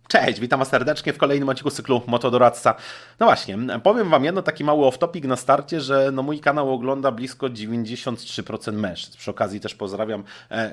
Cześć, witam Was serdecznie w kolejnym odcinku cyklu Motodoradca. No właśnie, powiem Wam jedno taki mały off-topic na starcie, że mój kanał ogląda blisko 93% mężczyzn. Przy okazji też pozdrawiam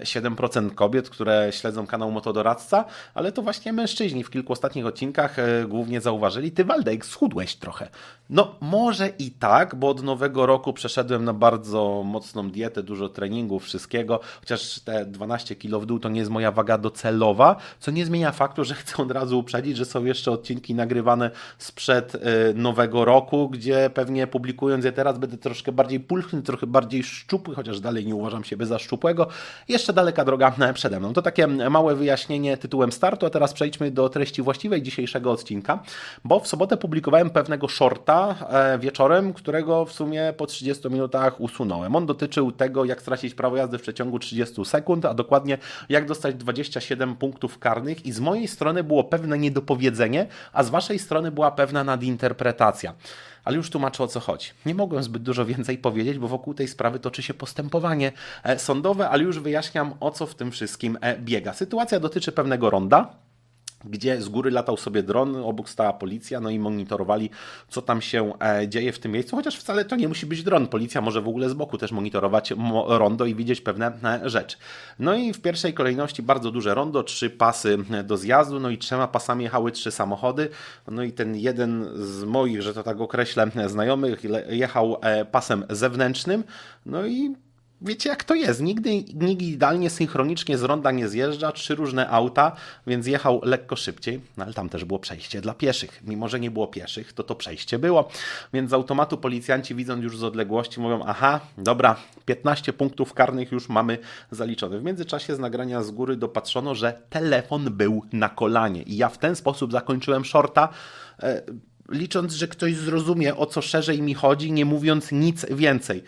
7% kobiet, które śledzą kanał Motodoradca, ale to właśnie mężczyźni w kilku ostatnich odcinkach głównie zauważyli: Ty, Waldek, schudłeś trochę. No może i tak, bo od nowego roku przeszedłem na bardzo mocną dietę, dużo treningów, wszystkiego, chociaż te 12 kg w dół to nie jest moja waga docelowa, co nie zmienia faktu, że chcę od razu uprzedzić, że są jeszcze odcinki nagrywane sprzed nowego roku, gdzie pewnie publikując je teraz będę troszkę bardziej pulchny, trochę bardziej szczupły, chociaż dalej nie uważam siebie za szczupłego. Jeszcze daleka droga przede mną. To takie małe wyjaśnienie tytułem startu, a teraz przejdźmy do treści właściwej dzisiejszego odcinka, bo w sobotę publikowałem pewnego shorta wieczorem, którego w sumie po 30 minutach usunąłem. On dotyczył tego, jak stracić prawo jazdy w przeciągu 30 sekund, a dokładnie jak dostać 27 punktów karnych i z mojej strony było pewne niedopowiedzenie, a z Waszej strony była pewna nadinterpretacja. Ale już tłumaczę, o co chodzi. Nie mogłem zbyt dużo więcej powiedzieć, bo wokół tej sprawy toczy się postępowanie sądowe, ale już wyjaśniam, o co w tym wszystkim biega. Sytuacja dotyczy pewnego ronda, gdzie z góry latał sobie dron, obok stała policja, no i monitorowali, co tam się dzieje w tym miejscu, chociaż wcale to nie musi być dron. Policja może w ogóle z boku też monitorować rondo i widzieć pewne rzeczy. No i w pierwszej kolejności bardzo duże rondo, 3 pasy do zjazdu, no i 3 pasami jechały 3 samochody, no i ten jeden z moich, że to tak określę, znajomych jechał pasem zewnętrznym, no i wiecie, jak to jest. Nikt idealnie synchronicznie z ronda nie zjeżdża, 3 różne auta, więc jechał lekko szybciej, no ale tam też było przejście dla pieszych. Mimo że nie było pieszych, to przejście było, więc z automatu policjanci, widząc już z odległości, mówią: aha, dobra, 15 punktów karnych już mamy zaliczone. W międzyczasie z nagrania z góry dopatrzono, że telefon był na kolanie i ja w ten sposób zakończyłem shorta, licząc, że ktoś zrozumie, o co szerzej mi chodzi, nie mówiąc nic więcej.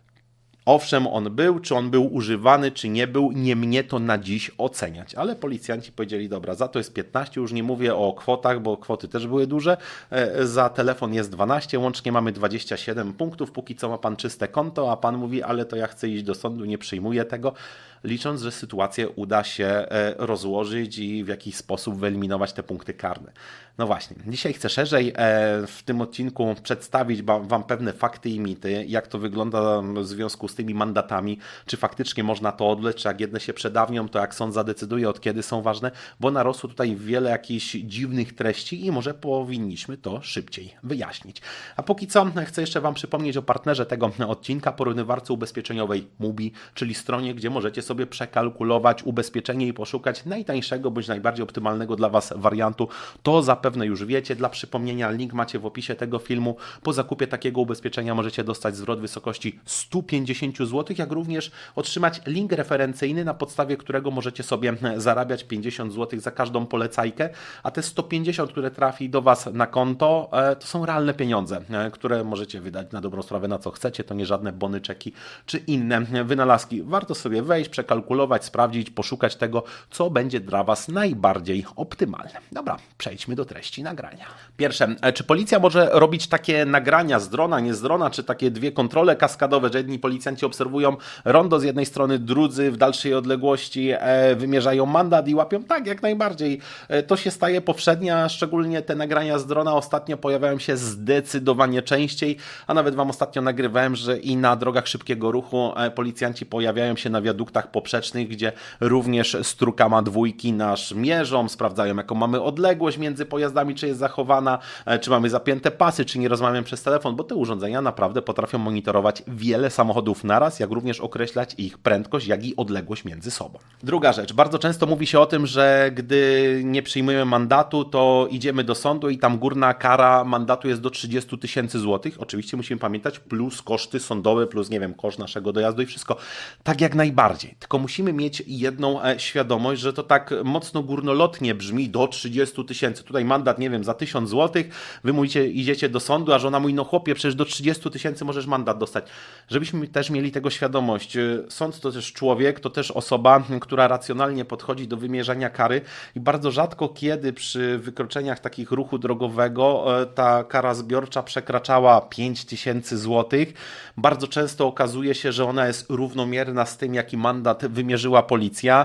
Owszem, on był, czy on był używany, czy nie był, nie mnie to na dziś oceniać. Ale policjanci powiedzieli: dobra, za to jest 15, już nie mówię o kwotach, bo kwoty też były duże, za telefon jest 12, łącznie mamy 27 punktów, póki co ma pan czyste konto, a pan mówi: ale to ja chcę iść do sądu, nie przyjmuję tego, licząc, że sytuację uda się rozłożyć i w jakiś sposób wyeliminować te punkty karne. No właśnie, dzisiaj chcę szerzej w tym odcinku przedstawić Wam pewne fakty i mity, jak to wygląda w związku z tymi mandatami, czy faktycznie można to odleć, czy jak jedne się przedawnią, to jak sąd zadecyduje, od kiedy są ważne, bo narosło tutaj wiele jakichś dziwnych treści i może powinniśmy to szybciej wyjaśnić. A póki co chcę jeszcze Wam przypomnieć o partnerze tego odcinka, porównywarce ubezpieczeniowej Mubi, czyli stronie, gdzie możecie sobie przekalkulować ubezpieczenie i poszukać najtańszego bądź najbardziej optymalnego dla Was wariantu. To zapewne już wiecie. Dla przypomnienia, link macie w opisie tego filmu. Po zakupie takiego ubezpieczenia możecie dostać zwrot w wysokości 150 zł, jak również otrzymać link referencyjny, na podstawie którego możecie sobie zarabiać 50 zł za każdą polecajkę, a te 150, które trafi do Was na konto, to są realne pieniądze, które możecie wydać na dobrą sprawę na co chcecie. To nie żadne bony, czeki czy inne wynalazki. Warto sobie wejść, przekalkulować, sprawdzić, poszukać tego, co będzie dla Was najbardziej optymalne. Dobra, przejdźmy do treści nagrania. Pierwsze, czy policja może robić takie nagrania z drona, nie z drona, czy takie 2 kontrole kaskadowe, że jedni policjanci obserwują rondo z jednej strony, drudzy w dalszej odległości wymierzają mandat i łapią? Tak, jak najbardziej. To się staje powszednie, a szczególnie te nagrania z drona ostatnio pojawiają się zdecydowanie częściej, a nawet Wam ostatnio nagrywałem, że i na drogach szybkiego ruchu policjanci pojawiają się na wiaduktach poprzecznych, gdzie również strukama 2 nas mierzą, sprawdzają, jaką mamy odległość między pojazdami, czy jest zachowana, czy mamy zapięte pasy, czy nie rozmawiamy przez telefon, bo te urządzenia naprawdę potrafią monitorować wiele samochodów naraz, jak również określać ich prędkość, jak i odległość między sobą. Druga rzecz, bardzo często mówi się o tym, że gdy nie przyjmujemy mandatu, to idziemy do sądu i tam górna kara mandatu jest do 30 000 złotych. Oczywiście musimy pamiętać, plus koszty sądowe, plus nie wiem, koszt naszego dojazdu i wszystko. Tak jak najbardziej. Tylko musimy mieć jedną świadomość, że to tak mocno górnolotnie brzmi: do 30 000. Tutaj mandat, nie wiem, za 1000 złotych. Wy mówicie, idziecie do sądu, a żona mówi: no chłopie, przecież do 30 000 możesz mandat dostać. Żebyśmy też mieli tego świadomość. Sąd to też człowiek, to też osoba, która racjonalnie podchodzi do wymierzania kary i bardzo rzadko kiedy przy wykroczeniach takich ruchu drogowego ta kara zbiorcza przekraczała 5000 złotych. Bardzo często okazuje się, że ona jest równomierna z tym, jaki mandat wymierzyła policja.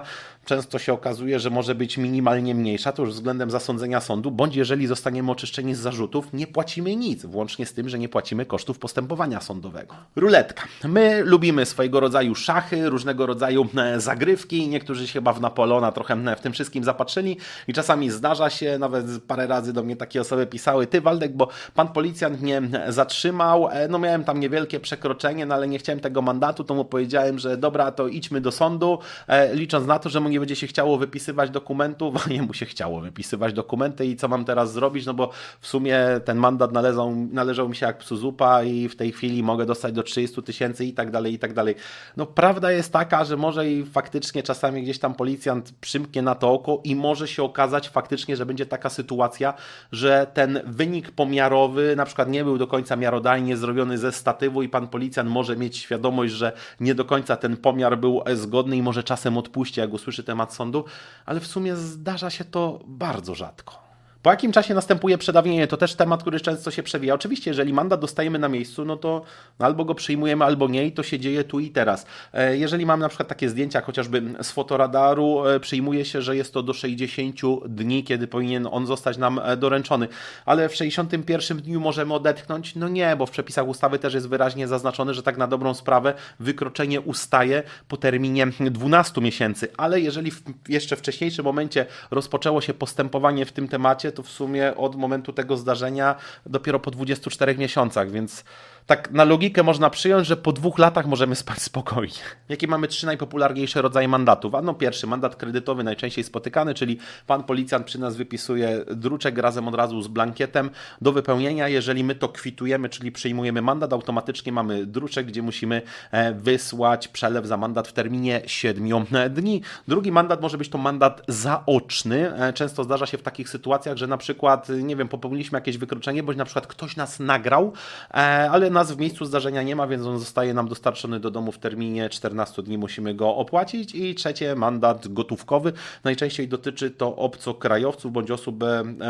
często się okazuje, że może być minimalnie mniejsza, to już względem zasądzenia sądu, bądź jeżeli zostaniemy oczyszczeni z zarzutów, nie płacimy nic, włącznie z tym, że nie płacimy kosztów postępowania sądowego. Ruletka. My lubimy swojego rodzaju szachy, różnego rodzaju zagrywki, niektórzy się chyba w Napoleona trochę w tym wszystkim zapatrzyli i czasami zdarza się, nawet parę razy do mnie takie osoby pisały: ty Waldek, bo pan policjant mnie zatrzymał, no miałem tam niewielkie przekroczenie, no ale nie chciałem tego mandatu, to mu powiedziałem, że dobra, to idźmy do sądu, licząc na to, że mu nie będzie się chciało wypisywać dokumentów, a jemu się chciało wypisywać dokumenty i co mam teraz zrobić, no bo w sumie ten mandat należał mi się jak psu zupa i w tej chwili mogę dostać do 30 000 i tak dalej, i tak dalej. No prawda jest taka, że może i faktycznie czasami gdzieś tam policjant przymknie na to oko i może się okazać faktycznie, że będzie taka sytuacja, że ten wynik pomiarowy na przykład nie był do końca miarodajnie zrobiony ze statywu i pan policjant może mieć świadomość, że nie do końca ten pomiar był zgodny i może czasem odpuści, jak usłyszy temat sądu, ale w sumie zdarza się to bardzo rzadko. Po jakim czasie następuje przedawnienie? To też temat, który często się przewija. Oczywiście, jeżeli mandat dostajemy na miejscu, no to albo go przyjmujemy, albo nie i to się dzieje tu i teraz. Jeżeli mamy na przykład takie zdjęcia chociażby z fotoradaru, przyjmuje się, że jest to do 60 dni, kiedy powinien on zostać nam doręczony. Ale w 61 dniu możemy odetchnąć? No nie, bo w przepisach ustawy też jest wyraźnie zaznaczone, że tak na dobrą sprawę wykroczenie ustaje po terminie 12 miesięcy. Ale jeżeli jeszcze w wcześniejszym momencie rozpoczęło się postępowanie w tym temacie, to w sumie od momentu tego zdarzenia dopiero po 24 miesiącach, więc tak na logikę można przyjąć, że po 2 latach możemy spać spokojnie. Jakie mamy 3 najpopularniejsze rodzaje mandatów? No pierwszy, mandat kredytowy, najczęściej spotykany, czyli pan policjant przy nas wypisuje druczek razem od razu z blankietem do wypełnienia. Jeżeli my to kwitujemy, czyli przyjmujemy mandat, automatycznie mamy druczek, gdzie musimy wysłać przelew za mandat w terminie 7 dni. Drugi mandat może być to mandat zaoczny. Często zdarza się w takich sytuacjach, że na przykład, nie wiem, popełniliśmy jakieś wykroczenie, bądź na przykład ktoś nas nagrał, ale nas w miejscu zdarzenia nie ma, więc on zostaje nam dostarczony do domu w terminie 14 dni, musimy go opłacić. I trzecie, mandat gotówkowy. Najczęściej dotyczy to obcokrajowców bądź osób,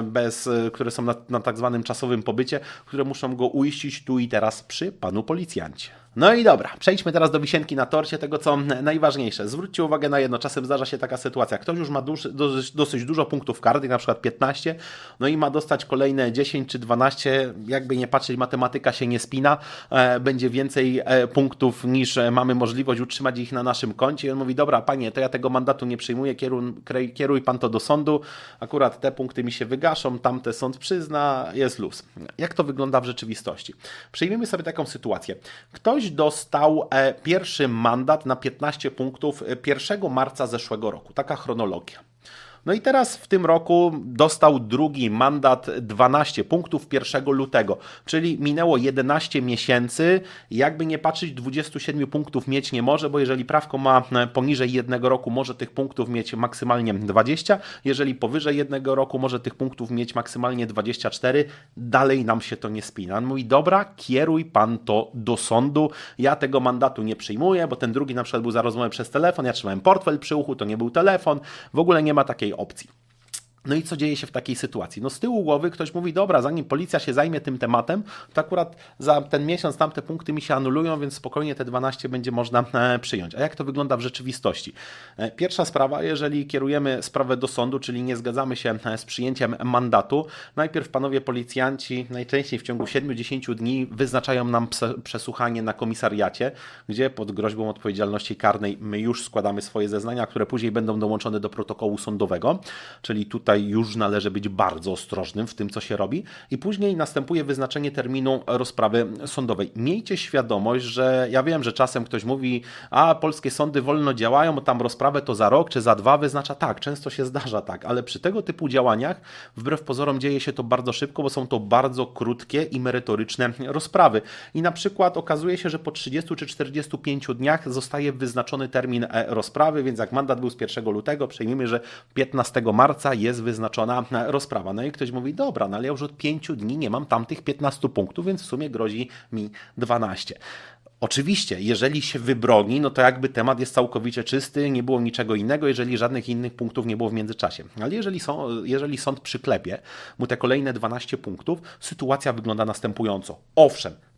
które są na tak zwanym czasowym pobycie, które muszą go uiścić tu i teraz przy panu policjancie. No i dobra, przejdźmy teraz do wisienki na torcie, tego co najważniejsze. Zwróćcie uwagę na jedno, czasem zdarza się taka sytuacja, ktoś już ma dosyć dużo punktów karnych, na przykład 15, no i ma dostać kolejne 10 czy 12, jakby nie patrzeć, matematyka się nie spina, będzie więcej punktów niż mamy możliwość utrzymać ich na naszym koncie i on mówi: dobra panie, to ja tego mandatu nie przyjmuję, kieruj pan to do sądu, akurat te punkty mi się wygaszą, tamte sąd przyzna, jest luz. Jak to wygląda w rzeczywistości? Przyjmijmy sobie taką sytuację. Ktoś dostał pierwszy mandat na 15 punktów 1 marca zeszłego roku. Taka chronologia. No i teraz w tym roku dostał drugi mandat 12 punktów 1 lutego, czyli minęło 11 miesięcy. Jakby nie patrzeć, 27 punktów mieć nie może, bo jeżeli prawko ma poniżej 1 roku, może tych punktów mieć maksymalnie 20. Jeżeli powyżej 1 roku, może tych punktów mieć maksymalnie 24. Dalej nam się to nie spina. On mówi: dobra, kieruj pan to do sądu. Ja tego mandatu nie przyjmuję, bo ten drugi na przykład był za rozmowę przez telefon, ja trzymałem portfel przy uchu, to nie był telefon. W ogóle nie ma takiej opcji. No i co dzieje się w takiej sytuacji? No z tyłu głowy ktoś mówi: dobra, zanim policja się zajmie tym tematem, to akurat za ten miesiąc tamte punkty mi się anulują, więc spokojnie te 12 będzie można przyjąć. A jak to wygląda w rzeczywistości? Pierwsza sprawa, jeżeli kierujemy sprawę do sądu, czyli nie zgadzamy się z przyjęciem mandatu, najpierw panowie policjanci najczęściej w ciągu 7-10 dni wyznaczają nam przesłuchanie na komisariacie, gdzie pod groźbą odpowiedzialności karnej my już składamy swoje zeznania, które później będą dołączone do protokołu sądowego, czyli tutaj już należy być bardzo ostrożnym w tym, co się robi, i później następuje wyznaczenie terminu rozprawy sądowej. Miejcie świadomość, że ja wiem, że czasem ktoś mówi: a polskie sądy wolno działają, bo tam rozprawę to za rok czy za 2 wyznacza. Tak, często się zdarza tak, ale przy tego typu działaniach wbrew pozorom dzieje się to bardzo szybko, bo są to bardzo krótkie i merytoryczne rozprawy. I na przykład okazuje się, że po 30 czy 45 dniach zostaje wyznaczony termin rozprawy, więc jak mandat był z 1 lutego, przyjmijmy, że 15 marca jest wyznaczona rozprawa. No i ktoś mówi: dobra, no ale ja już od 5 dni nie mam tamtych 15 punktów, więc w sumie grozi mi 12. Oczywiście, jeżeli się wybroni, no to jakby temat jest całkowicie czysty, nie było niczego innego, jeżeli żadnych innych punktów nie było w międzyczasie. Ale jeżeli sąd przyklepie mu te kolejne 12 punktów, sytuacja wygląda następująco. Owszem,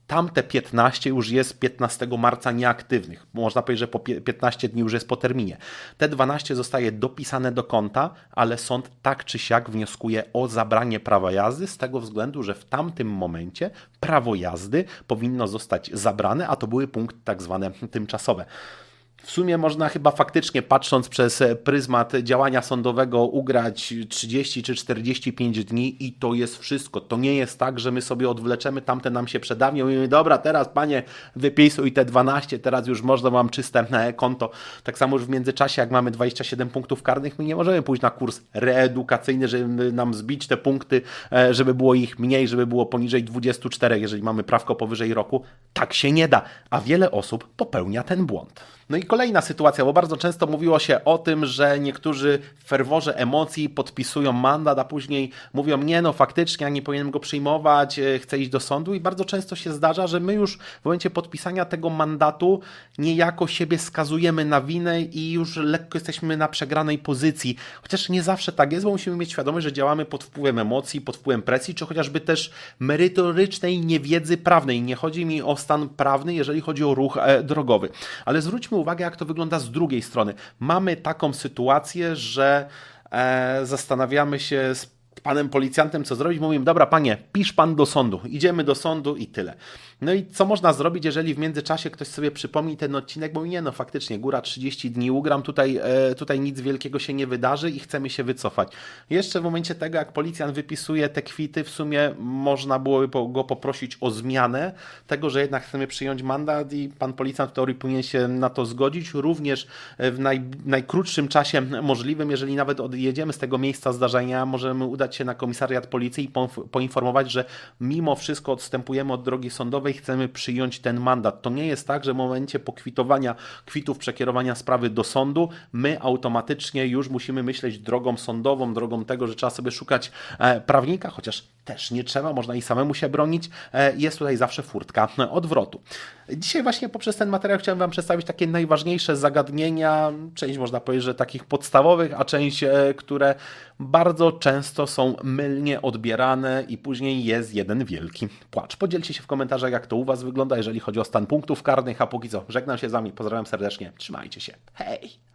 tamte 15 już jest 15 marca nieaktywnych. Można powiedzieć, że po 15 dni już jest po terminie. Te 12 zostaje dopisane do konta, ale sąd tak czy siak wnioskuje o zabranie prawa jazdy z tego względu, że w tamtym momencie prawo jazdy powinno zostać zabrane, a to były punkty tak zwane tymczasowe. W sumie można chyba faktycznie, patrząc przez pryzmat działania sądowego, ugrać 30 czy 45 dni i to jest wszystko. To nie jest tak, że my sobie odwleczemy, tamte nam się przedawnią i mówimy, dobra, teraz panie wypisuj te 12, teraz już można, mam czyste konto. Tak samo już w międzyczasie, jak mamy 27 punktów karnych, my nie możemy pójść na kurs reedukacyjny, żeby nam zbić te punkty, żeby było ich mniej, żeby było poniżej 24, jeżeli mamy prawko powyżej roku. Tak się nie da, a wiele osób popełnia ten błąd. No i kolejna sytuacja, bo bardzo często mówiło się o tym, że niektórzy w ferworze emocji podpisują mandat, a później mówią, nie no faktycznie, ja nie powinienem go przyjmować, chcę iść do sądu i bardzo często się zdarza, że my już w momencie podpisania tego mandatu niejako siebie skazujemy na winę i już lekko jesteśmy na przegranej pozycji. Chociaż nie zawsze tak jest, bo musimy mieć świadomość, że działamy pod wpływem emocji, pod wpływem presji, czy chociażby też merytorycznej niewiedzy prawnej. Nie chodzi mi o stan prawny, jeżeli chodzi o ruch drogowy. Ale zwróćmy uwagę, jak to wygląda z drugiej strony. Mamy taką sytuację, że zastanawiamy się z panem policjantem, co zrobić. Mówimy, dobra panie, pisz pan do sądu. Idziemy do sądu i tyle. No i co można zrobić, jeżeli w międzyczasie ktoś sobie przypomni ten odcinek, mówi, nie no faktycznie, góra 30 dni ugram, tutaj nic wielkiego się nie wydarzy i chcemy się wycofać. Jeszcze w momencie tego, jak policjant wypisuje te kwity, w sumie można byłoby go poprosić o zmianę tego, że jednak chcemy przyjąć mandat i pan policjant w teorii powinien się na to zgodzić, również w najkrótszym czasie możliwym, jeżeli nawet odjedziemy z tego miejsca zdarzenia, możemy udać się na komisariat policji i poinformować, że mimo wszystko odstępujemy od drogi sądowej, chcemy przyjąć ten mandat. To nie jest tak, że w momencie pokwitowania kwitów, przekierowania sprawy do sądu, my automatycznie już musimy myśleć drogą sądową, drogą tego, że trzeba sobie szukać prawnika, chociaż też nie trzeba, można i samemu się bronić. Jest tutaj zawsze furtka odwrotu. Dzisiaj właśnie poprzez ten materiał chciałem Wam przedstawić takie najważniejsze zagadnienia, część można powiedzieć, że takich podstawowych, a część, które bardzo często są mylnie odbierane i później jest jeden wielki płacz. Podzielcie się w komentarzach, jak to u Was wygląda, jeżeli chodzi o stan punktów karnych, a póki co żegnam się z Wami, pozdrawiam serdecznie, trzymajcie się, hej!